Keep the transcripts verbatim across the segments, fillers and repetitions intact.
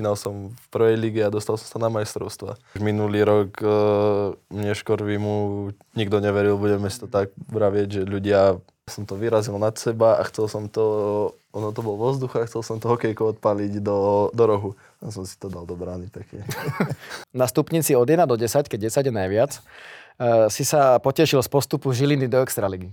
začínal som v prvej lige a dostal som sa na majstrovstva. Minulý rok e, mne Škorvimu nikto neveril, budeme si to tak vravieť, že ľudia, som to vyrazil nad seba a chcel som to, ono to bol vo vzduchu a chcel som to hokejko odpaliť do, do rohu. A som si to dal do brány pekne. Na stupnici od jeden do desať, keď desať je najviac, e, si sa potešil z postupu Žiliny do Extraligy.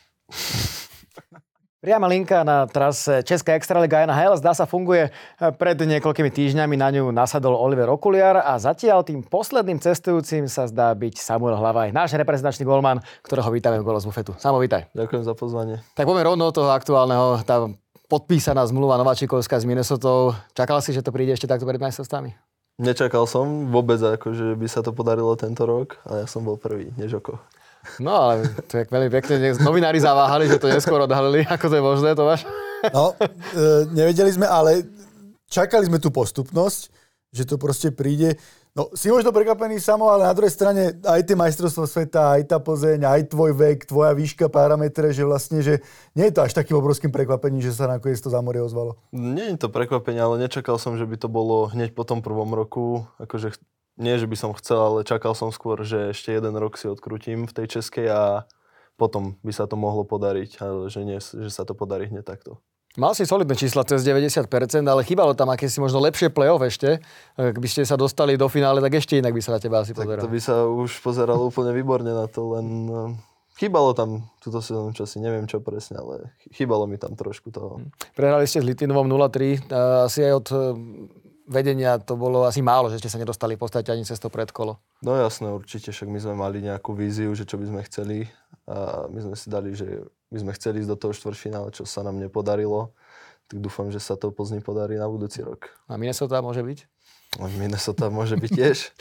Priama linka na trase Česká extraliga en há el, zdá sa, funguje. Pred niekoľkými týždňami na ňu nasadol Oliver Okuliar a zatiaľ tým posledným cestujúcim sa zdá byť Samuel Hlavaj, náš reprezentačný golman, ktorého vítame v Gól z bufetu. Samo, vítaj. Ďakujem za pozvanie. Tak poďme rovno od toho aktuálneho, tá podpísaná zmluva Nováčikovská s Minnesotou. Čakal si, že to príde ešte takto pred majstrovstvami? Nečakal som vôbec, akože by sa to podarilo tento rok, ale ja som bol prvý, než oko. No, ale to je veľmi pekne. Novinári zaváhali, že to neskôr odhalili. Ako to je možné, Tomáš? No, e, nevedeli sme, ale čakali sme tú postupnosť, že to proste príde. No, si možno prekvapený Samo, ale na druhej strane aj tie majstrovstvá sveta, aj tá Plzeň, aj tvoj vek, tvoja výška, parametre, že vlastne, že nie je to až takým obrovským prekvapením, že sa nakoniec to zámorie ozvalo. Nie je to prekvapenie, ale nečakal som, že by to bolo hneď po tom prvom roku. Akože nie, že by som chcel, ale čakal som skôr, že ešte jeden rok si odkrútim v tej českej a potom by sa to mohlo podariť, ale že, nie, že sa to podarí hneď takto. Mal si solidné čísla, cez deväťdesiat percent, ale chýbalo tam akési možno lepšie play-off ešte. Ak by ste sa dostali do finále, tak ešte inak by sa na teba asi pozeral. Tak to by sa už pozeralo úplne výborne na to, len chýbalo tam túto sezónu časy, neviem čo presne, ale chýbalo mi tam trošku toho. Prehrali ste s Litvinovom nula tri, asi aj od vedenia to bolo asi málo, že ste sa nedostali v podstate ani cez to predkolo. No jasné, určite, však my sme mali nejakú víziu, že čo by sme chceli a my sme si dali, že my sme chceli ísť do toho štvrťfinále, čo sa nám nepodarilo, tak dúfam, že sa to Plzni podarí na budúci rok. A Minnesota môže byť? A Minnesota môže byť tiež.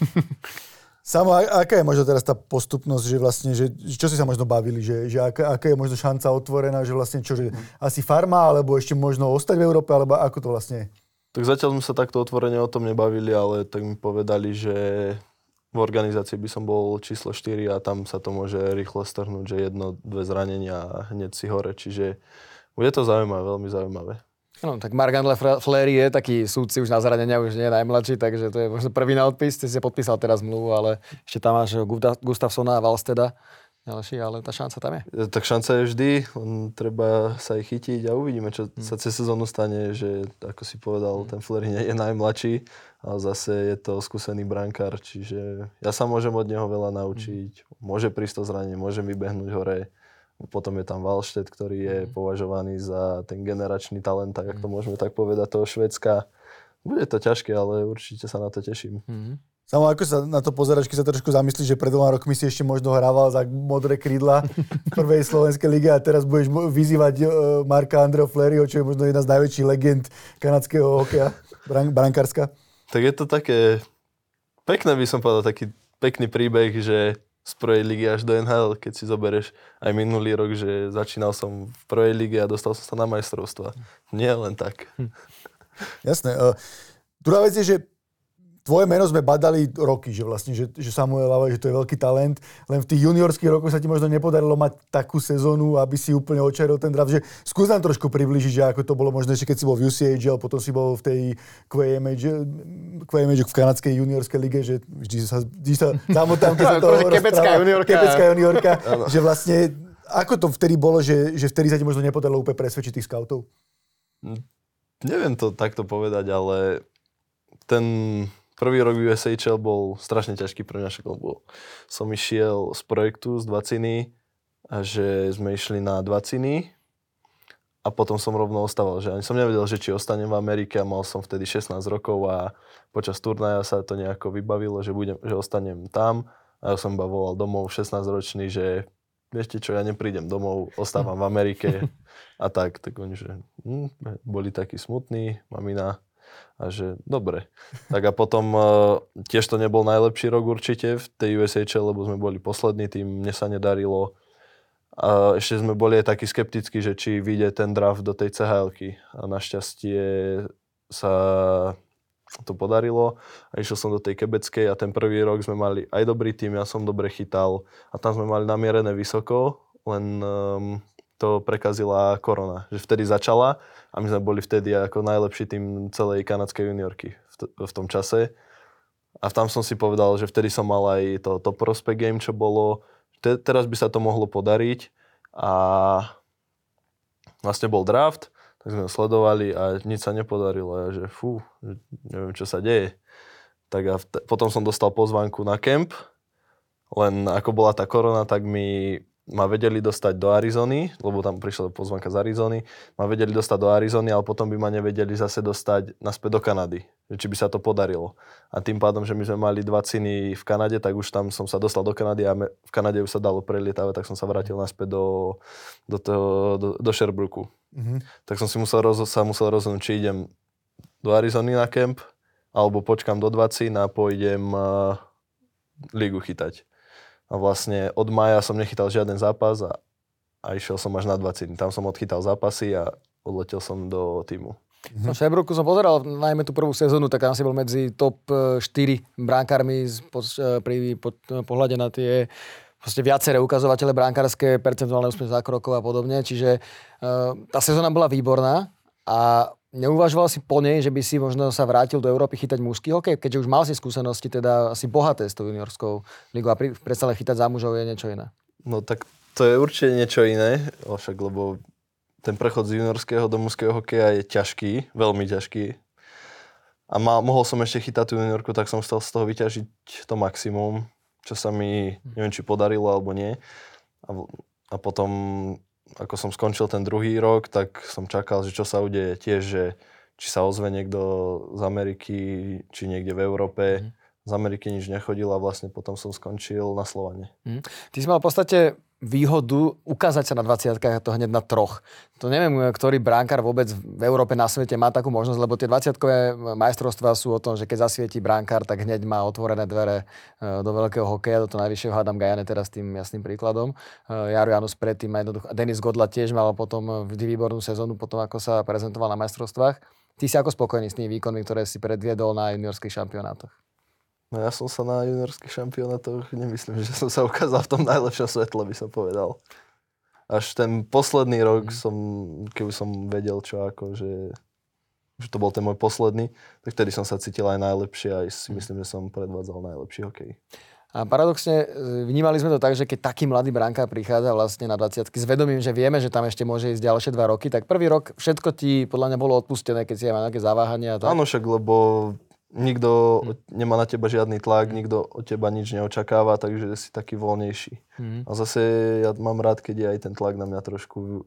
Samo, aká je možno teraz tá postupnosť, že vlastne, že, čo si sa možno bavili, že, že aká, aká je možno šanca otvorená, že vlastne čo, že hmm. asi farma, alebo ešte možno ostať v Európe, alebo ako to vlastne je? Tak zatiaľ sme sa takto otvorene o tom nebavili, ale tak mi povedali, že v organizácii by som bol číslo štyri a tam sa to môže rýchlo strhnúť, že jedno, dve zranenia a hneď si hore. Čiže bude to zaujímavé, veľmi zaujímavé. No, tak Marc-André Fleury je taký súdci už na zranenia, už nie je najmladší, takže to je možno prvý na odpis. Ty si podpísal teraz zmluvu, ale ešte tam máš Gustafsona a Valsteda. Ďalší, ale tá šanca tam je. Tak šanca je vždy, len treba sa aj chytiť a uvidíme, čo hmm. sa cez sezónu stane, že ako si povedal, ten Fleury nie je najmladší, ale zase je to skúsený brankár, čiže ja sa môžem od neho veľa naučiť. Hmm. Môže prísť to zranenie, môžem vybehnúť hore. Potom je tam Wallstedt, ktorý je hmm. považovaný za ten generačný talent, tak ako to môžeme tak povedať, toho Švédska. Bude to ťažké, ale určite sa na to teším. Hmm. Samo, ako sa na to pozeráš, keď sa trošku zamyslíš, že pred dvoma rokmi si ešte možno hrával za modré krídla v prvej slovenskej lige a teraz budeš vyzývať uh, Marca-Andrea Fleuryho, čo je možno jedna z najväčších legend kanadského hokeja, bran- brankárska. Tak je to také pekné, by som povedal, taký pekný príbeh, že z prvej ligy až do en há el, keď si zoberieš aj minulý rok, že začínal som v prvej lige a dostal som sa na majstrovstva. Nie len tak. Jasné. Uh, druhá vec je, že tvoje meno sme badali roky, že vlastne, že, že Samuel Hlavaj, že to je veľký talent, len v tých juniorských rokoch sa ti možno nepodarilo mať takú sezónu, aby si úplne očaril ten draft, že skús nám trošku približiť, že ako to bolo možno ešte keď si bol v ú cé há el, potom si bol v tej kvé em há, kvé em há v kanadskej juniorskej lige, že vždy sa, vždy sa tam, tam, keď sa to Kebecká juniorka. Kebecká juniorka, že vlastne, ako to vtedy bolo, že, že vtedy sa ti možno nepodarilo úplne presvedčiť tých scoutov? Neviem to takto povedať, ale ten prvý rok v ú es há el bol strašne ťažký pre mňa, lebo som išiel z projektu z dvaciny a že sme išli na dvaciny a potom som rovno ostával, že ani som nevedel, že či ostanem v Amerike a mal som vtedy šestnásť rokov a počas turnaja sa to nejako vybavilo, že, budem, že ostanem tam a ja som iba volal domov šestnásťročný, že viete čo, ja neprídem domov, ostávam v Amerike a tak, tak oni, že hm, boli takí smutní, mamina. A že dobre. Tak a potom uh, tiež to nebol najlepší rok určite v tej ú es há el, lebo sme boli poslední tým, mne sa nedarilo. A ešte sme boli aj takí skeptickí, že či vyjde ten draft do tej cé há elky. A našťastie sa to podarilo a išiel som do tej kebeckej a ten prvý rok sme mali aj dobrý tým, ja som dobre chytal a tam sme mali namierené vysoko, len um, to prekazila korona, že vtedy začala a my sme boli vtedy ako najlepší tým celej kanadskej juniorky v, t- v tom čase. A tam som si povedal, že vtedy som mal aj to Top Prospect Game, čo bolo. Te- teraz by sa to mohlo podariť. A vlastne bol draft, tak sme ho sledovali a nič sa nepodarilo. A ja, že fú, neviem, čo sa deje. Tak a vt- potom som dostal pozvánku na kemp. Len ako bola tá korona, tak mi ma vedeli dostať do Arizony, lebo tam prišla pozvánka z Arizony, ma vedeli dostať do Arizony, ale potom by ma nevedeli zase dostať naspäť do Kanady, či by sa to podarilo. A tým pádom, že my sme mali dva ciny v Kanade, tak už tam som sa dostal do Kanady a v Kanade už sa dalo prelietávať, tak som sa vrátil naspäť do, do, toho, do, do Sherbrooku. Mm-hmm. Tak som si musel, roz, sa musel rozhodnúť, či idem do Arizony na kemp, alebo počkam do dva cín a pôjdem uh, ligu chytať. A vlastne od mája som nechytal žiaden zápas a, a išiel som až na dvadsať. Tam som odchytal zápasy a odletel som do týmu. Mm-hmm. No, v Sherbrooku som pozeral najmä tú prvú sezónu, tak tam si bol medzi top štyri bránkármi po, pri po, pohľade na tie proste viaceré ukazovatele brankárske, percentuálne úspech zákrokov a podobne. Čiže uh, tá sezóna bola výborná a neuvažoval si po nej, že by si možno sa vrátil do Európy chytať mužský hokej, keďže už mal si skúsenosti, teda asi bohaté s tou juniorskou ligou a pri, predsa len chytať za mužov je niečo iné. No tak to je určite niečo iné, však lebo ten prechod z juniorského do mužského hokeja je ťažký, veľmi ťažký. A mal, mohol som ešte chytať tú juniorku, tak som chcel z toho vyťažiť to maximum, čo sa mi, neviem, či podarilo alebo nie. A, a potom ako som skončil ten druhý rok, tak som čakal, že čo sa udeje tiež, že či sa ozve niekto z Ameriky, či niekde v Európe. Mm. Z Ameriky nič nechodil a vlastne potom som skončil na Slovane. Mm. Ty si mal v podstate výhodu ukázať sa na dvadsiatkách, to hneď na troch. To neviem, ktorý bránkár vôbec v Európe na svete má takú možnosť, lebo tie dvadsiatkové majstrovstvá sú o tom, že keď zasvietí bránkár, tak hneď má otvorené dvere do veľkého hokeja, do toho najvyššieho, hádam Gajane teraz tým jasným príkladom. Jaro Janus predtým a jednoducho. Denis Godla tiež mal potom vždy výbornú sezónu, potom ako sa prezentoval na majstrovstvách. Ty si ako spokojný s tými výkonmi, ktoré si predviedol na juniorských šampionátoch? No ja som sa na juniorských šampionátoch, nemyslím, že som sa ukázal v tom najlepšom svetle, by som povedal. Až ten posledný rok, mm. som, keby som vedel čo ako, že, že to bol ten môj posledný, tak vtedy som sa cítil aj najlepšie a aj si myslím, že som predvádzal najlepší hokej. A paradoxne vnímali sme to tak, že keď taký mladý brankár prichádza vlastne na dvadsiatky s vedomím, že vieme, že tam ešte môže ísť ďalšie dva roky, tak prvý rok všetko ti podľa mňa bolo odpustené, keď si aj mal nejaké zaváhania. Tak? Áno, však, lebo nikto hmm. nemá na teba žiadny tlak, nikto od teba nič neočakáva, takže si taký voľnejší. Hmm. A zase ja mám rád, keď je aj ten tlak na mňa trošku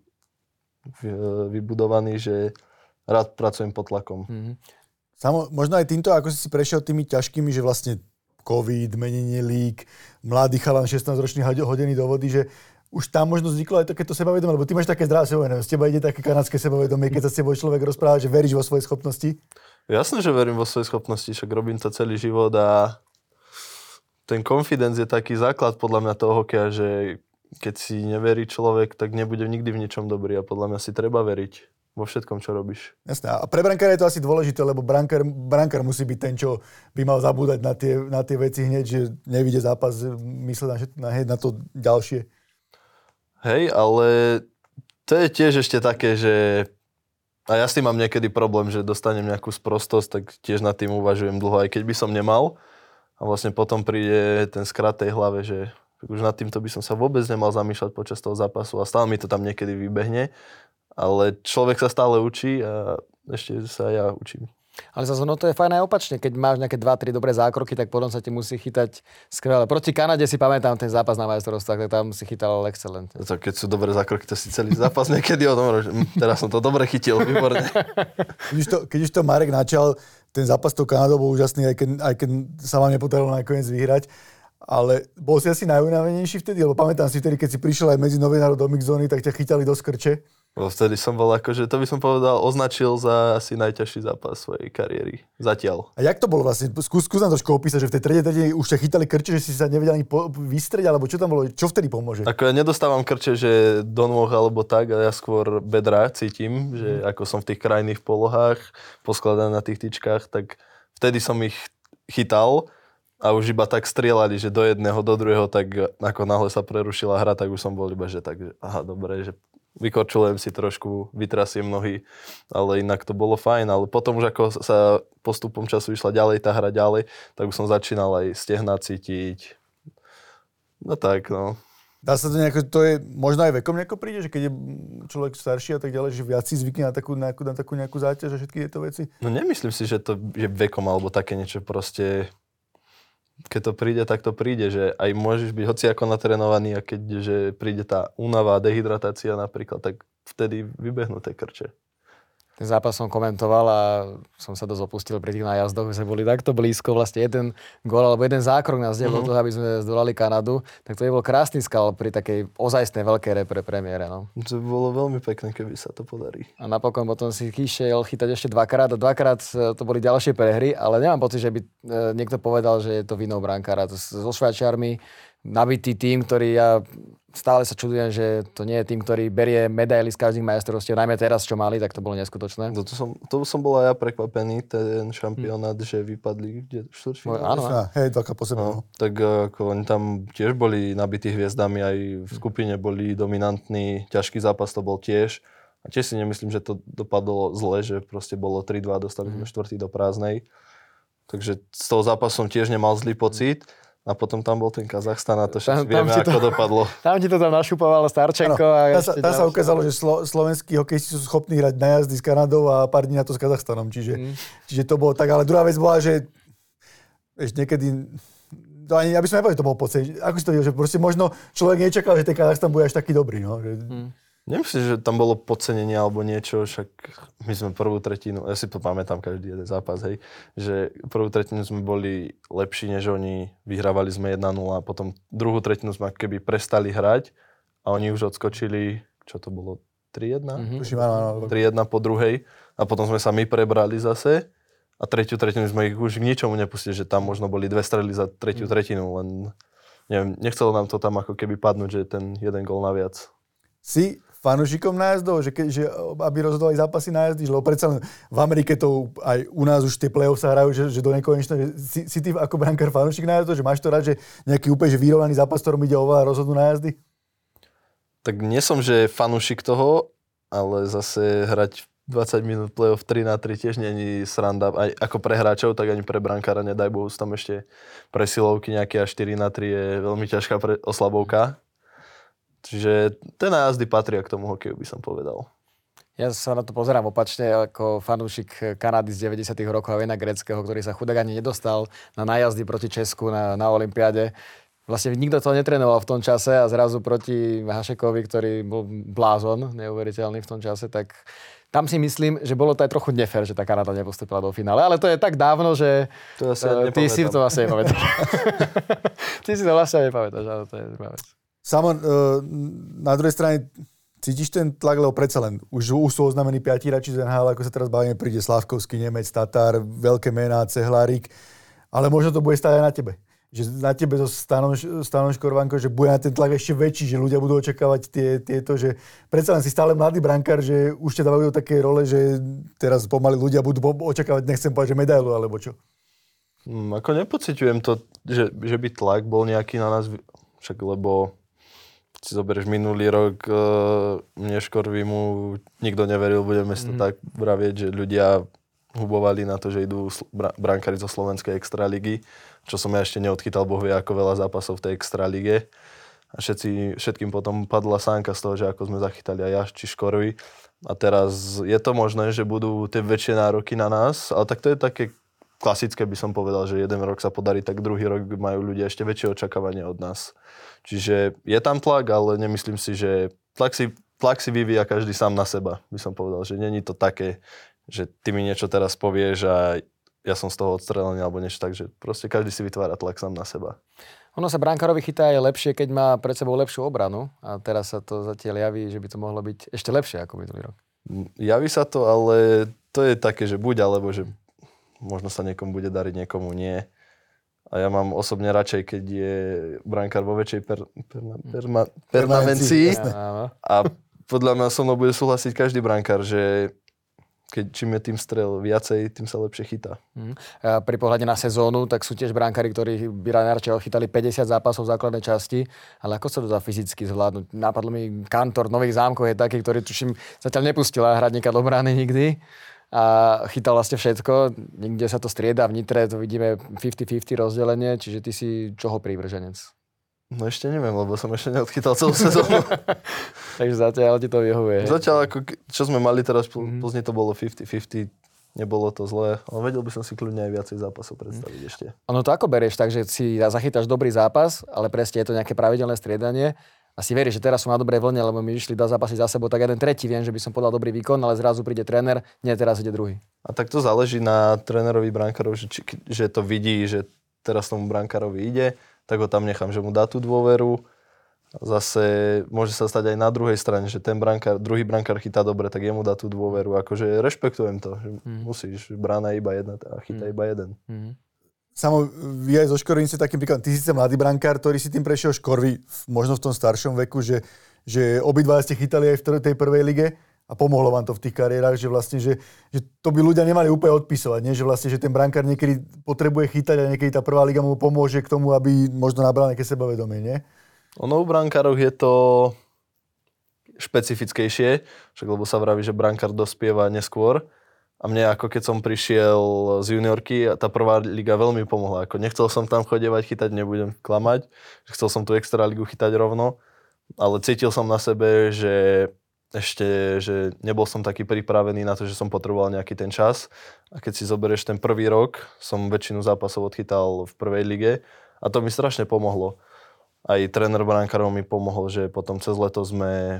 vybudovaný, že rád pracujem pod tlakom. Hmm. Samo, možno aj týmto, ako si si prešiel tými ťažkými, že vlastne COVID, menenie líg, mladý chalan šestnásťročný hodený do vody, že už tam možno vzniklo aj takéto sebavedomie, lebo ty máš také zdravé sebavedomie, z teba ide také kanadské sebavedomie, keď sa s tebou človek rozpráva, že veríš vo svoje schopnosti. Jasné, že verím vo svoje schopnosti, však robím to celý život a ten confidence je taký základ podľa mňa toho hokeja, že keď si neverí človek, tak nebude nikdy v ničom dobrý a podľa mňa si treba veriť vo všetkom, čo robíš. Jasné. A pre brankára je to asi dôležité, lebo brankár, brankár musí byť ten, čo by mal zabúdať na tie, na tie veci hneď, že nevidie zápas, myslí na, na, na to ďalšie. Hej, ale to je tiež ešte také, že a ja s tým mám niekedy problém, že dostanem nejakú sprostosť, tak tiež nad tým uvažujem dlho, aj keď by som nemal. A vlastne potom príde ten skrat tej hlave, že už nad týmto by som sa vôbec nemal zamýšľať počas toho zápasu a stále mi to tam niekedy vybehne. Ale človek sa stále učí a ešte sa ja učím. Ale zase no to je fajn aj opačne. Keď máš nejaké dva tri dobré zákroky, tak potom sa ti musí chytať skvelé. Proti Kanade si pamätám ten zápas na majstrovstvách, tak tam si chytal excelentne. To, keď sú dobré zákroky, to si celý zápas niekedy o tom, že teraz som to dobre chytil, výborne. Keď už to, keď už to Marek načal, ten zápas s tou Kanadou bol úžasný, aj keď, aj keď sa vám nepodarilo nakoniec vyhrať. Ale bol si asi najunavenejší vtedy, lebo pamätám si vtedy, keď si prišiel aj medzi novinárov do mixzóny, tak ťa chytali do skrče. No, vtedy som bol akože, to by som povedal, označil za asi najťažší zápas svojej kariéry. Zatiaľ. A jak to bolo vlastne? Skús, skús nám trošku opísať, že v tej tretej tretine už ťa chytali krče, že si sa nevedel ani po- vystrieť, alebo čo tam bolo? Čo vtedy pomôže? Ako ja nedostávam krče, že do nôh alebo tak, ale ja skôr bedra cítim, že ako som v tých krajných polohách, poskladaný na tých tyčkách, tak vtedy som ich chytal. A už iba tak strieľali, že do jedného, do druhého, tak ako náhle sa prerušila hra, tak už som bol iba, že tak, že aha, dobre, že vykorčulujem si trošku, vytrasiem nohy, ale inak to bolo fajn, ale potom už ako sa postupom času išla ďalej tá hra ďalej, tak už som začínal aj stehna cítiť. No tak, no. Dá sa to nejako, to je, možno aj vekom nejako príde, že keď je človek starší a tak ďalej, že viac si zvykne na takú, na, na takú nejakú záťaž a všetky tieto veci? No nemyslím si, že to je vekom alebo také niečo proste... Keď to príde, tak to príde, že aj môžeš byť hociako natrenovaný a keď že príde tá únava, dehydratácia napríklad, tak vtedy vybehnú tie krče. Ten zápas som komentoval a som sa dosť opustil pri tých nájazdoch, že sme boli takto blízko, vlastne jeden gól alebo jeden zákrok nás diel do toho, aby sme zdolali Kanadu, tak to je bol krásny skal pri takej ozajstnej veľkej repre premiére. No. To bolo veľmi pekné, keby sa to podarí. A napokon potom si išiel chytať ešte dvakrát a dvakrát to boli ďalšie prehry, ale nemám pocit, že by niekto povedal, že je to vinou brankára. So Švajčiarmi nabitý tým, ktorý ja stále sa čudujem, že to nie je tým, ktorý berie medaily z každých majstrovstiev, najmä teraz, čo mali, tak to bolo neskutočné. To, to, som, to som bol aj ja prekvapený, ten šampionát, hmm. že vypadli kde štvrťfinále. Áno. Hej, taká po sebe. No, tak ako oni tam tiež boli nabití hviezdami, aj v skupine boli dominantní, ťažký zápas to bol tiež. A tiež si nemyslím, že to dopadlo zle, že proste bolo tri dva, dostali sme hmm. štvrtý do prázdnej. Takže z toho zápasu som tiež nemal zlý pocit. A potom tam bol ten Kazachstan a to všetci vieme, to, ako dopadlo. Tam ti to tam našupovalo Starčenko. A tam sa, tam sa ukázalo, že slo, slovenskí hokejisti sú schopní hrať na jazdy s Kanadou a pár dní na to s Kazachstanom. Čiže, mm. čiže to bolo tak. Ale druhá vec bola, že ešte niekedy... To ani, aby som nepovedal, to bol pocit. Ako si to videl, že proste možno človek nečakal, že ten Kazachstan bude až taký dobrý. No? Že... Mm. Nemyslím, že tam bolo podcenenie alebo niečo, však my sme prvú tretinu, ja si to pamätám každý jeden zápas, hej, že prvú tretinu sme boli lepší než oni, vyhrávali sme jeden nula a potom druhú tretinu sme keby prestali hrať a oni už odskočili, čo to bolo, tri jedna? Mm-hmm. tri jedna po druhej a potom sme sa my prebrali zase a tretiu tretinu sme ich už k ničomu nepustili, že tam možno boli dve strely za tretiu tretinu, len neviem, nechcelo nám to tam ako keby padnúť, že ten jeden gól naviac. Si fanúšikom nájazdov, že, ke, že aby rozhodovali zápasy nájazdy, lebo predsa len v Amerike to aj u nás už tie play-off sa hrajú, že, že do nekonečna, že si, si ty ako brankár fanúšik nájazdov, že máš to rád, že nejaký úplne že vyrovnaný zápas, ktorom ide oveľa rozhodnú nájazdy? Tak nie som, že fanúšik toho, ale zase hrať dvadsať minút play-off tri na tri tiež nie je sranda. Aj ako pre hráčov, tak ani pre brankára, nedaj Bohu, tam ešte presilovky nejaké a štyri na tri je veľmi ťažká pre oslabovka. Čiže ten nájazdy patria k tomu hokeju, by som povedal. Ja sa na to pozerám opačne, ako fanúšik Kanady z deväťdesiatych rokov a Vena Greckého, ktorý sa chudák ani nedostal na nájazdy proti Česku na, na olympiáde. Vlastne nikto toho netrénoval v tom čase a zrazu proti Hašekovi, ktorý bol blázon, neuveriteľný v tom čase, tak tam si myslím, že bolo to aj trochu nefér, že tá Kanada nepostúpila do finále. Ale to je tak dávno, že to uh, ty si to vlastne nepamätáš. Ty si to vlastne nepamätáš, ale to je druhá vec. Samon, na druhej strane cítiš ten tlak, lebo predsa len už, už sú oznamení piati hráči z en há el, ako sa teraz bavíme, príde Slávkovský, Nemec, Tatár, veľké mená, Cehlárik, ale možno to bude stáť aj na tebe. Že na tebe so Stanom, Stanom Škorvanko, že bude na ten tlak ešte väčší, že ľudia budú očakávať tie, tieto, že predsa len si stále mladý brankár, že už ťa dávajú do také role, že teraz pomaly ľudia budú očakávať, nechcem povedať, že medailu, alebo čo. Hmm, ako nepociťujem to, že, že by tlak bol nejaký na nás, však lebo si zoberieš minulý rok, uh, mne Škorvimu nikto neveril, budeme si to mm. tak vravieť, že ľudia hubovali na to, že idú sl- br- brankári zo slovenskej extraligy, čo som ja ešte neodchytal, Boh vie, ako veľa zápasov v tej extralige. A všetci, všetkým potom padla sánka z toho, že ako sme zachytali aj ja, či Škorvi. A teraz je to možné, že budú tie väčšie nároky na nás, ale tak to je také klasické, by som povedal, že jeden rok sa podarí, tak druhý rok majú ľudia ešte väčšie očakávanie od nás. Čiže je tam tlak, ale nemyslím si, že tlak si, tlak si vyvíja každý sám na seba, by som povedal, že není to také, že ty mi niečo teraz povieš a ja som z toho odstrelený alebo niečo, takže proste každý si vytvára tlak sám na seba. Ono sa brankárovi chytá aj lepšie, keď má pred sebou lepšiu obranu a teraz sa to zatiaľ javí, že by to mohlo byť ešte lepšie ako minulý rok. Javí sa to, ale to je také, že buď alebo, že možno sa niekomu bude dariť, niekomu nie. A ja mám osobne radšej, keď je brankár vo väčšej per, perma, perma, permavencii. A podľa mňa so mnou bude súhlasiť každý brankár, že keď čím je tým strel viacej, tým sa lepšie chytá. Mm. A pri pohľade na sezónu, tak sú tiež brankári, ktorí by najradšej chytali päťdesiat zápasov v základnej časti, ale ako sa to dá fyzicky zvládnuť? Napadlo mi Kantor Nových Zámkov je taký, ktorý tuším zatiaľ nepustila hradníka do brány nikdy a chytal vlastne všetko. Niekde sa to strieda, v Nitre to vidíme päťdesiat päťdesiat rozdelenie, čiže ty si čoho prívrženec? No ešte neviem, lebo som ešte neodchytal celú sezónu. Takže zatiaľ ti to vyhovuje. Zatiaľ, ako, čo sme mali teraz v mm-hmm. Plzni, to bolo päťdesiat päťdesiat, nebolo to zlé, ale vedel by som si kľudne aj viacej zápasov predstaviť mm. ešte. Ono to ako berieš, takže si zachytáš dobrý zápas, ale presne je to nejaké pravidelné striedanie a si veríš, že teraz sú na dobrej vlne, lebo my išli dva zápasy za sebou, tak jeden tretí viem, že by som podal dobrý výkon, ale zrazu príde tréner, nie, teraz ide druhý. A tak to záleží na trénerovi brankárov, že, či, že to vidí, že teraz tomu brankárovi ide, tak ho tam nechám, že mu dá tú dôveru. Zase môže sa stať aj na druhej strane, že ten brankár, druhý brankár chytá dobre, tak jemu dá tú dôveru. Akože rešpektujem to, že mm. musíš, brána je iba jedna a chytá mm. iba jeden. Mm. Samo, vy aj zo Škorvy ste takým príkladom. Ty si mladý brankár, ktorý si tým prešiel Škorvy, možno v tom staršom veku, že, že obidva ste chytali aj v tej prvej lige a pomohlo vám to v tých kariérach, že vlastne, že, že to by ľudia nemali úplne odpisovať, nie? Že vlastne, že ten brankár niekedy potrebuje chytať a niekedy tá prvá liga mu pomôže k tomu, aby možno nabral nejaké sebavedomie, nie? Ono u brankároch je to špecifickejšie, však lebo sa vraví, že brankár dospieva neskôr. A mne ako keď som prišiel z juniorky, tá prvá liga veľmi pomohla. Ako nechcel som tam chodevať, chytať, nebudem klamať. Chcel som tú extra ligu chytať rovno, ale cítil som na sebe, že ešte, že nebol som taký pripravený na to, že som potreboval nejaký ten čas. A keď si zoberieš ten prvý rok, som väčšinu zápasov odchytal v prvej lige a to mi strašne pomohlo. Aj tréner brankárov mi pomohol, že potom cez leto sme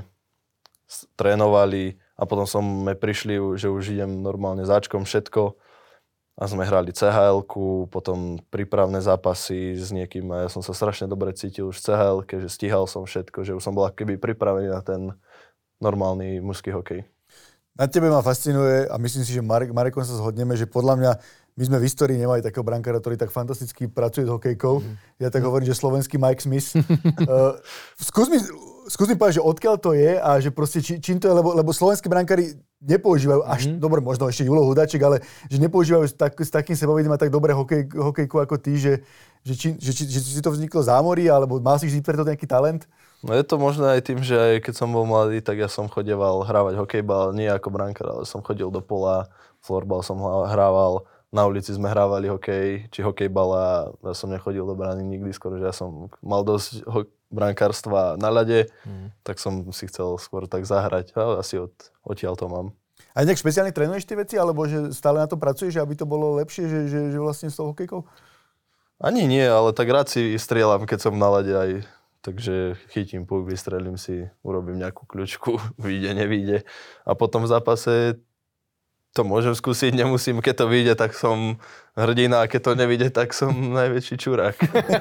trénovali a potom sme prišli, že už idem normálne záčkom všetko a sme hrali cé há elku, potom prípravné zápasy s niekým a ja som sa strašne dobre cítil už v cé há elke, že stíhal som všetko, že už som bol akoby pripravený na ten normálny mužský hokej. Na tebe ma fascinuje a myslím si, že Marek, Marekom sa zhodneme, že podľa mňa my sme v histórii nemali takého brankára, ktorý tak fantasticky pracuje s hokejkou. Mm. Ja tak hovorím, že slovenský Mike Smith. uh, skús, mi, skús mi povedať, že odkiaľ to je a že proste či, čím to je, lebo, lebo slovenskí brankári nepoužívajú až, mm. dobre, možno ešte Julo Hudaček, ale že nepoužívajú tak, s takým sebavedomím a tak dobre hokej, hokejku ako ty, že, že, či, že, či, že si to vzniklo v zámorí, alebo mal si vždy preto nejaký talent? No je to možno aj tým, že aj keď som bol mladý, tak ja som chodieval hrávať hokejbal, nie ako brankár, ale som chodil do pola, florbal som hrával, na ulici sme hrávali hokej, či hokejbal a ja som nechodil do brány nikdy skoro, že ja som mal dosť ho- brankárstva na ľade, mm. tak som si chcel skôr tak zahrať a asi od, odtiaľ to mám. A nejak špeciálne trénuješ tie veci, alebo že stále na to pracuješ, aby to bolo lepšie, že, že, že vlastne s tou hokejkou? Ani nie, ale tak rád si strieľam, keď som na ľade aj. Takže chytím puk, vystrelím si, urobím nejakú kľučku, vyjde, nevyjde. A potom v zápase to môžem skúsiť, nemusím. Keď to vyjde, tak som hrdina, a keď to nevyjde, tak som najväčší čurák.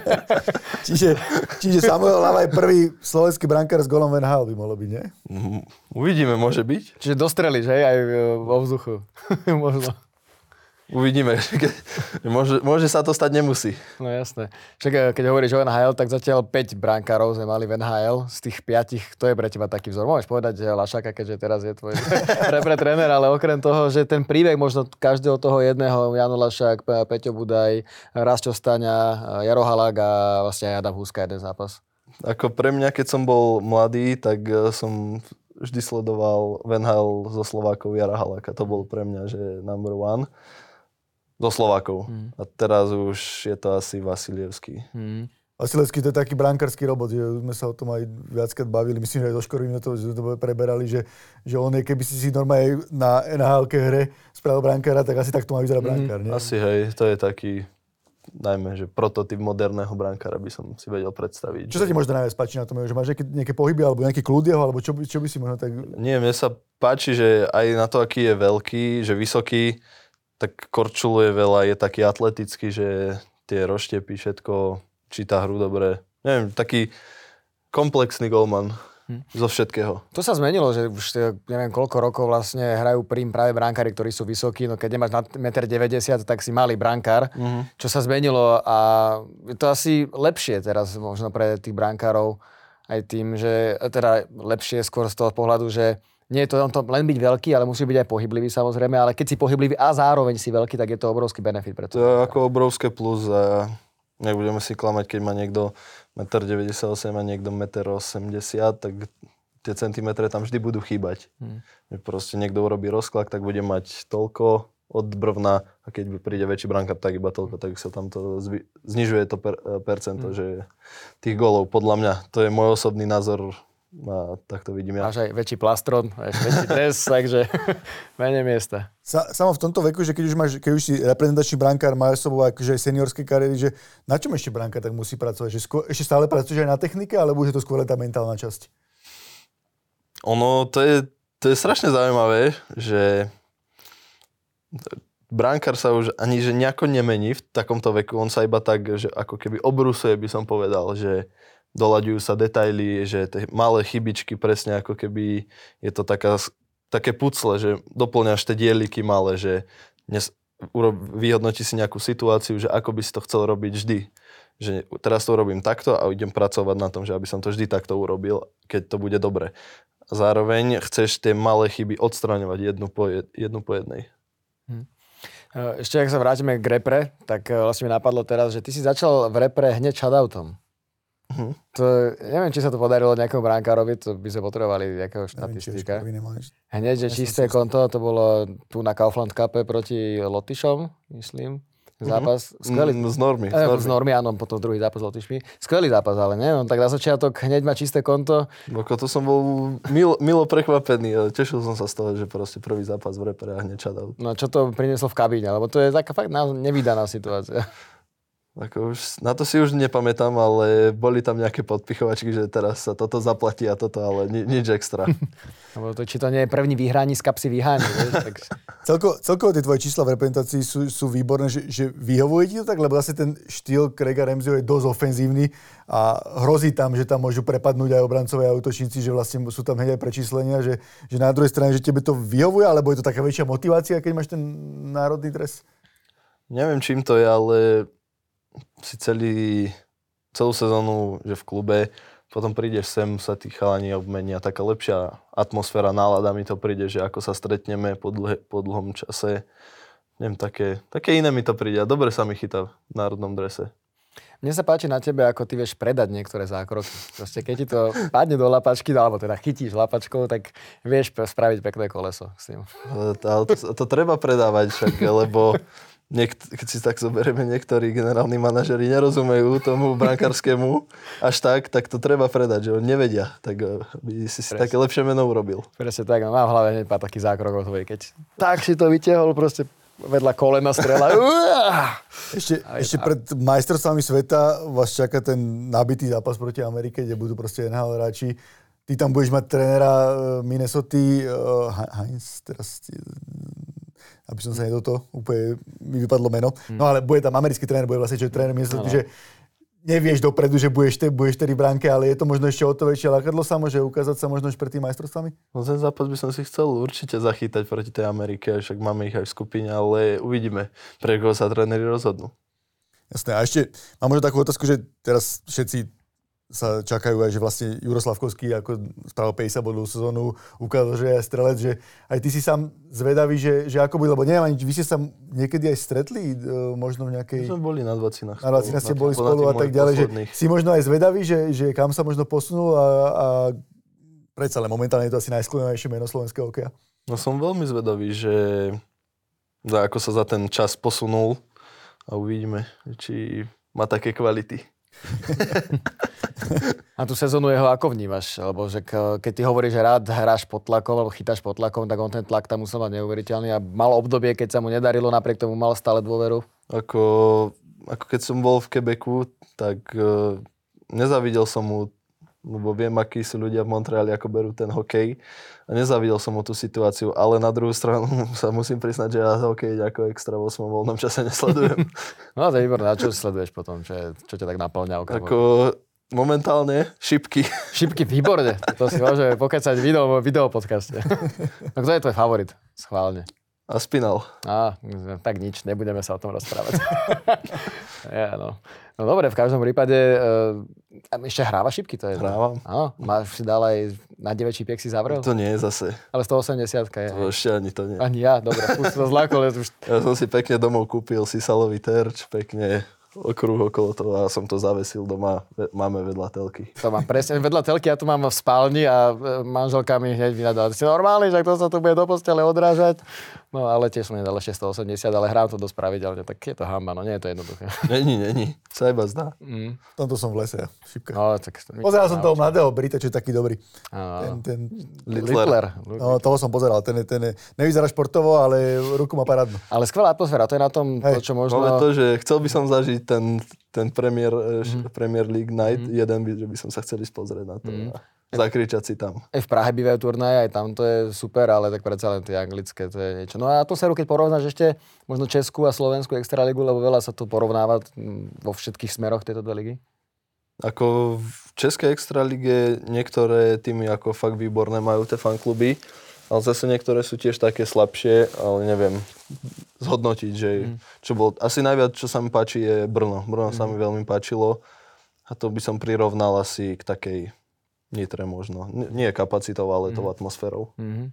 čiže, čiže Samuel Hlava je prvý slovenský brankár s golom v en há el by mohlo byť, nie? Uvidíme, môže byť. Čiže dostrelíš, hej, aj vo vzduchu. Možno. Uvidíme. môže, môže sa to stať, nemusí. No jasné. Však keď hovoríš o en há el, tak zatiaľ päť brankárov sme mali v en há el. Z tých piatich, kto je pre teba taký vzor? Môžeš povedať, že Lašaka, keďže teraz je tvoj repre tréner, ale okrem toho, že ten príbeh možno každého toho jedného, Jano Lašák, Peťo Budaj, Rasťo Staňa, Jaro Halák a vlastne aj Adam Huska jeden zápas. Ako pre mňa, keď som bol mladý, tak som vždy sledoval v en há el zo Slovákov Jara Haláka. To bol pre mňa, že number one. Do Slovákov. Mm. A teraz už je to asi Vasilievský. Mm. Vasilievský to je taký brankársky robot, že sme sa o tom aj viackrát bavili. Myslím, že aj do Škorvy to, to preberali, že, že on je, keby si si normálne na en há elke hre spravil brankára, tak asi takto má vyzerať mm. brankár, nie? Asi hej, to je taký, najmä, že prototyp moderného brankára by som si vedel predstaviť. Čo sa ti možno najviac páči na tom, že máš nejaké, nejaké pohyby, alebo nejaký kľud jeho, alebo čo by, čo by si možno tak... Nie, mne sa páči, že aj na to, aký je veľký, že vysoký, tak korčuluje veľa, je taký atletický, že tie roštepy, všetko, číta hru dobre. Neviem, taký komplexný golman hm. zo všetkého. To sa zmenilo, že už neviem koľko rokov vlastne hrajú prím práve brankári, ktorí sú vysokí, no keď nemáš na jeden deväťdesiat metra, tak si malý brankár, uh-huh. čo sa zmenilo a je to asi lepšie teraz možno pre tých brankárov aj tým, že teda lepšie skôr z toho pohľadu, že Nie je to, on to len byť veľký, ale musí byť aj pohyblivý samozrejme, ale keď si pohyblivý a zároveň si veľký, tak je to obrovský benefit pre to. To je ako obrovské plus a nebudeme si klamať, keď má niekto jeden deväťdesiatosem a niekto jeden osemdesiat, tak tie centimetre tam vždy budú chýbať. Hmm. Proste niekto urobí rozklak, tak bude mať toľko od brvna a keď príde väčší brankár, tak iba toľko, tak sa tam to zvi- znižuje to per, percento, hmm. že tých gólov, podľa mňa, to je môj osobný názor. A tak to vidím ja. Máš aj väčší plastron, máš väčší dres, takže menej miesta. Sa, samo v tomto veku, že keď už, máš, keď už si reprezentačný brankár, máš sobou akože seniorské kariéry, že na čom ešte brankár tak musí pracovať? Že skôr, ešte stále pracuješ aj na technike, alebo už je to skôr tá mentálna časť? Ono, to je, to je strašne zaujímavé, že brankár sa už ani že nejako nemení v takomto veku, on sa iba tak, že ako keby obrusuje, by som povedal, že doľaďujú sa detaily, že tie malé chybičky presne ako keby je to taká, také pucle, že doplňaš tie dieliky malé, že dnes urob, vyhodnotí si nejakú situáciu, že ako by si to chcel robiť vždy. Že teraz to urobím takto a idem pracovať na tom, že aby som to vždy takto urobil, keď to bude dobre. Zároveň chceš tie malé chyby odstraňovať jednu po, jed, jednu po jednej. Hm. Ešte ak sa vrátime k repre, tak vlastne mi napadlo teraz, že ty si začal v repre hneď shutoutom. Uh-huh. To, neviem, či sa to podarilo nejakému brankárovi, to by sme potrebovali nejakého štatistika. Hneď, že čisté konto, to bolo tu na Kaufland Cupe proti Lotyšom, myslím. Zápas. Uh-huh. Skvelý. Z normy. Z normy. Z normy, áno, potom druhý zápas s Lotyšmi. Skvelý zápas, ale nie? On tak na začiatok hneď má čisté konto. No to som bol milo, milo prekvapený. Tešil som sa z toho, že proste prvý zápas v repre a hneď shutout. No čo to prinieslo v kabíne? Lebo to je taká fakt nevídaná situácia. Ako už, na to si už nepamätám, ale boli tam nejaké podpichovačky, že teraz sa toto zaplatí a toto, ale ni, nič extra. Lebo to, či to nie je první vyhraní z kapsy vyhání. Tak... Celko, celkovo tie tvoje čísla v reprezentácii sú, sú výborné, že, že vyhovuje ti to tak, lebo zase ten štýl Craiga Ramseyho je dosť ofenzívny a hrozí tam, že tam môžu prepadnúť aj obrancové a útočníci, že vlastne sú tam hneď aj prečíslenia, že, že na druhej strane, že tebe to vyhovuje, alebo je to taká väčšia motivácia, keď máš ten národný dres? Neviem, čím to je, ale si celý, celú sezónu, že v klube, potom prídeš sem, sa tí chalani obmenia, taká lepšia atmosféra, nálada mi to príde, že ako sa stretneme po, dlhe, po dlhom čase. Neviem, také, také iné mi to príde a dobre sa mi chytá v národnom drese. Mne sa páči na tebe, ako ty vieš predať niektoré zákroky. Proste keď ti to padne do lapačky, alebo teda chytíš lapačkou, tak vieš spraviť pekné koleso s tým. Ale to, to, to treba predávať však, lebo Niekt, keď si tak zoberieme, niektorí generálni manažeri nerozumejú tomu brankárskému až tak, tak to treba predať, že oni nevedia, tak by si si Presne. také lepšie meno urobil. Presne tak, mám v hlave hneď pár takých zákrokov tvojich, keď tak si to vytiahol, proste vedľa kolena strela. ešte, ešte pred majstrovstvami sveta vás čaká ten nabitý zápas proti Amerike, kde budú proste en há el hráči. Ty tam budeš mať trénera Minnesota, uh, Heinz, teraz... aby som sa nedoto, úplne mi vypadlo meno. Hmm. No ale bude tam americký tréner, bude vlastne, čo je tréner, myslím, no. že nevieš dopredu, že budeš, te, budeš tedy v bránke, ale je to možno ešte o to väčšie lákadlo samo, že ukázať sa možno už pred tým majstrovstvami? No ten zápas by som si chcel určite zachytať proti tej Amerike, však máme ich aj v skupine, ale uvidíme, pre koho sa tréneri rozhodnú. Jasné, a ešte mám možno takú otázku, že teraz všetci sa čakajú aj, že vlastne Juroslav Kovský ako spravil päťdesiat bodovú sezónu, ukázal, že je strelec, že aj ty si sám zvedavý, že, že ako bude, lebo neviem ani, vy ste sa niekedy aj stretli, možno v nejakej... My sme boli na dvacinách. Na dvacinách ste boli spolu a tak ďalej, že si možno aj zvedavý, že, že kam sa možno posunul a, a predsa, ale momentálne je to asi najskloňovejšie meno slovenského hokeja. No som veľmi zvedavý, že ako sa za ten čas posunul a uvidíme, či má také kvality. A tú sezónu jeho ako vnímaš? Lebo že keď ty hovoríš, že rád hráš pod tlakom alebo chytáš pod tlakom, tak on ten tlak tam musel mať neuveriteľný a mal obdobie, keď sa mu nedarilo, napriek tomu mal stále dôveru? Ako, ako keď som bol v Quebecu, tak uh, nezavidel som mu, lebo viem, akí sú ľudia v Montreali, ako berú ten hokej. A nezavidel som mu tú situáciu, ale na druhú stranu sa musím priznať, že ja hokej ako extra vo svojom voľnom čase nesledujem. No to je výborné. A čo sleduješ potom? Čo, je, čo ťa tak naplňa? Ako momentálne šipky. Šipky, výborne. To si môže pokecať video, video podcaste. No kto je tvoj favorit? Schválne. Aspinall. Á, tak nič, nebudeme sa o tom rozprávať. ja, no. no dobre, v každom prípade uh, ešte hráva šipky, to je. Hrávam. Áno, máš si dal aj na deväčí piek si zavrel? To nie je zase. Ale stoosemdesiatka je. To ešte ani to nie. Ani ja, dobre, pust to zláko, už... Ja som si pekne domov kúpil sisalový terč, pekne okruh okolo toho a som to zavesil doma. Máme vedľa telky. To mám presne vedľa telky, ja tu mám v spálni a manželka mi hneď vynadala. Si normálny, že to sa tu bude do postele odrážať. No ale tiež som nedal ešte stoosemdesiat, ale hrám to dosť pravidelne, tak je to hamba, no nie je to jednoduché. Není, není. Sa iba zdá. Mm. V tomto som v lese, ja. Šipka. No, tak... Pozeral som toho mladého Brita, čo je taký dobrý. Áno. Ten, ten... Littler. No, toho som pozeral. Ten, je- ten je, nevyzerá športovo, ale ruku má parádnu. Ale skvelá atmosféra, to je na tom, Hej. to, čo možno... Máme to, že chcel by som zažiť ten, ten Premier, mm. Premier League Night, mm. jeden by, že by som sa chcel ísť pozrieť na to. Mm. A zakričať si tam. Aj v Prahe bývajú turnaje, aj tam to je super, ale tak predsa len tie anglické, to je niečo. No a atmosféru, keď porovnáš ešte možno Českú a Slovenskú extraligu, lebo veľa sa to porovnáva vo všetkých smeroch tejto dve ligy. Ako v Českej extralige niektoré týmy ako fakt výborné majú tie fankluby, ale zase niektoré sú tiež také slabšie, ale neviem zhodnotiť, že mm. čo bolo. Asi najviac, čo sa mi páči, je Brno. Brno mm. sa mi veľmi páčilo a to by som prirovnal asi k takej Nitre možno. N- nie kapacitou, ale mm. tou atmosférou. Mm-hmm.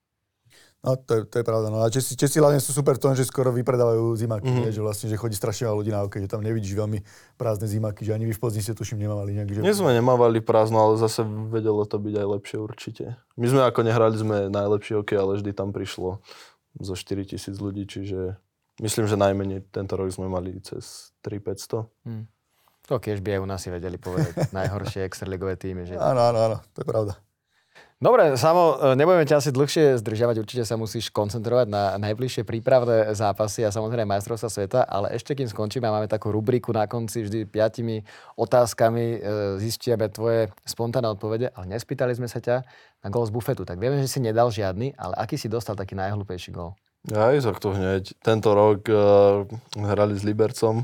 No, to je, to je pravda. No a Česi, Česi hlavne sú super v tom, že skoro vypredávajú zimáky. Mm-hmm. Že vlastne, že chodí strašne veľa ľudí na hokej, že tam nevidíš veľmi prázdne zimáky, že ani vy v Plzni ste tuším nemávali nejak. Že... Nie sme nemávali prázdno, ale zase vedelo to byť aj lepšie určite. My sme ako nehrali sme najlepší hokej, ale vždy tam prišlo zo štyritisíc ľudí, čiže myslím, že najmenej tento rok sme mali cez tri tisíc päťsto. Mm. To keď by aj u nás si vedeli povedať najhoršie extraligové týmy. Že... Áno, áno, áno, to je pravda. Dobre, Samo, nebudeme ťa asi dlhšie zdržiavať, určite sa musíš koncentrovať na najbližšie prípravné zápasy a samozrejme majstrovstvá sveta, ale ešte kým skončíme, máme takú rubriku na konci vždy piatimi otázkami, zistíme tvoje spontánne odpovede, ale nespýtali sme sa ťa na gól z bufetu, tak vieme, že si nedal žiadny, ale aký si dostal taký najhlúpejší gól? Aj, tak to hneď. Tento rok uh, hrali s Libercom,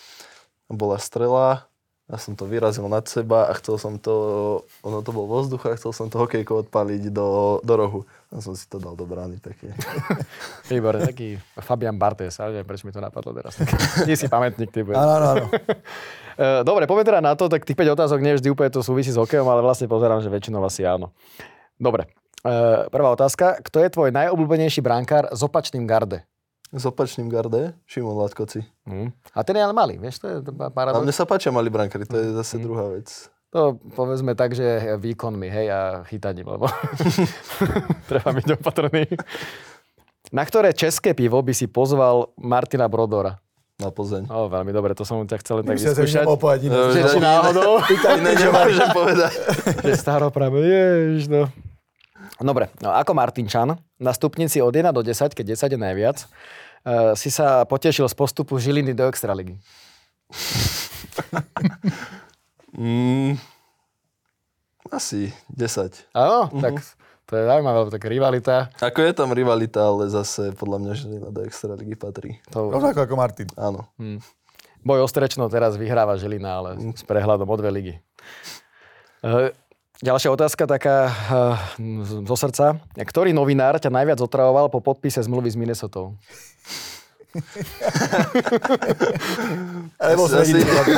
bola strela, ja som to vyrazil nad seba a chcel som to, ono to bol vo vzduchu a chcel som to hokejko odpaliť do, do rohu. A som si to dal do brány pekne. Výborné, taký Fabian Barthez, ale neviem, prečo mi to napadlo teraz. Nie si pamätník, ty bude. Áno, áno, áno. Dobre, poďme teda na to, tak tých päť otázok nie vždy úplne to súvisí s hokejom, ale vlastne pozerám, že väčšinou asi áno. Dobre, prvá otázka. Kto je tvoj najobľúbenejší brankár s opačným garde? S opačným garde, Šimon Latkoci. Mm. A ten je ale malý, vieš, to je A paradox. mne sa páčia mali brankári, to je zase mm. druhá vec. To povedzme tak, že výkonmi, hej, a chytaním, lebo treba byť opatrný. Na ktoré české pivo by si pozval Martina Brodora? Na Plzeň. O, veľmi dobre, to som ťa chcel len tak Myslím, že vyskúšať. opovedať iné. Že či náhodou? Iné nemôžem povedať. Že staropravé, ježiš, no. Dobre, no ako Martinčan, na stupnici od jeden do desať, keď desať je najviac, uh, si sa potešil z postupu Žiliny do extraligy. mm, asi desať. Áno, Mhm. tak to je zaujímavé, lebo taká rivalita. Ako je tam rivalita, ale zase podľa mňa Žilina do extraligy patrí. To... Rovnako ako Martin. Áno. Hm. Boj o Strečno teraz vyhráva Žilina, ale s prehľadom o dve ligy. Uh, Ďalšia otázka, taká uh, zo srdca. Ktorý novinár ťa najviac otravoval po podpise zmluvy s Minnesotou? Alebo asi, asi, asi...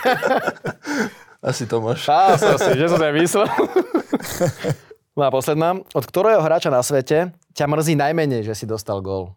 asi Tomáš. Á, asi, že som sa myslel. No a posledná. Od ktorého hráča na svete ťa mrzí najmenej, že si dostal gól?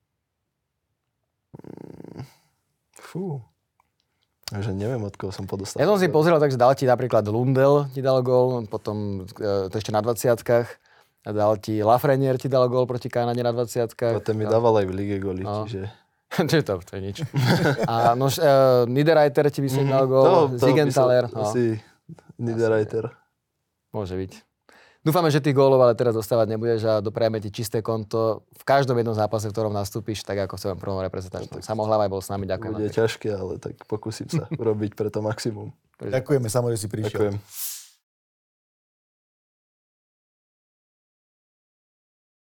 Fú. Takže neviem, od koho som podostal. Ja som si pozrel, takže dal ti napríklad Lundell, ti dal gól, potom to ešte na dvadsiatkách. Dal ti Lafreniere, ti dal gól proti Kanade na dvadsiatkách. A ten mi dával aj v lige góly, No. čiže... Čiže to, to je nič. A no, uh, Niederreiter ti by si dal gól, Zigenthaler. No. Asi Niederreiter. Môže byť. Dúfame, že tých gólov ale teraz dostávať nebudeš a doprajeme ti čisté konto v každom jednom zápase, v ktorom nastúpiš, tak ako chcem prvom reprezentačnom. Samo Hlavaj bol s nami, ďakujem. Bude ťažké, ale tak pokúsim sa urobiť pre to maximum. Ďakujeme, Samo, že si prišiel. Ďakujem.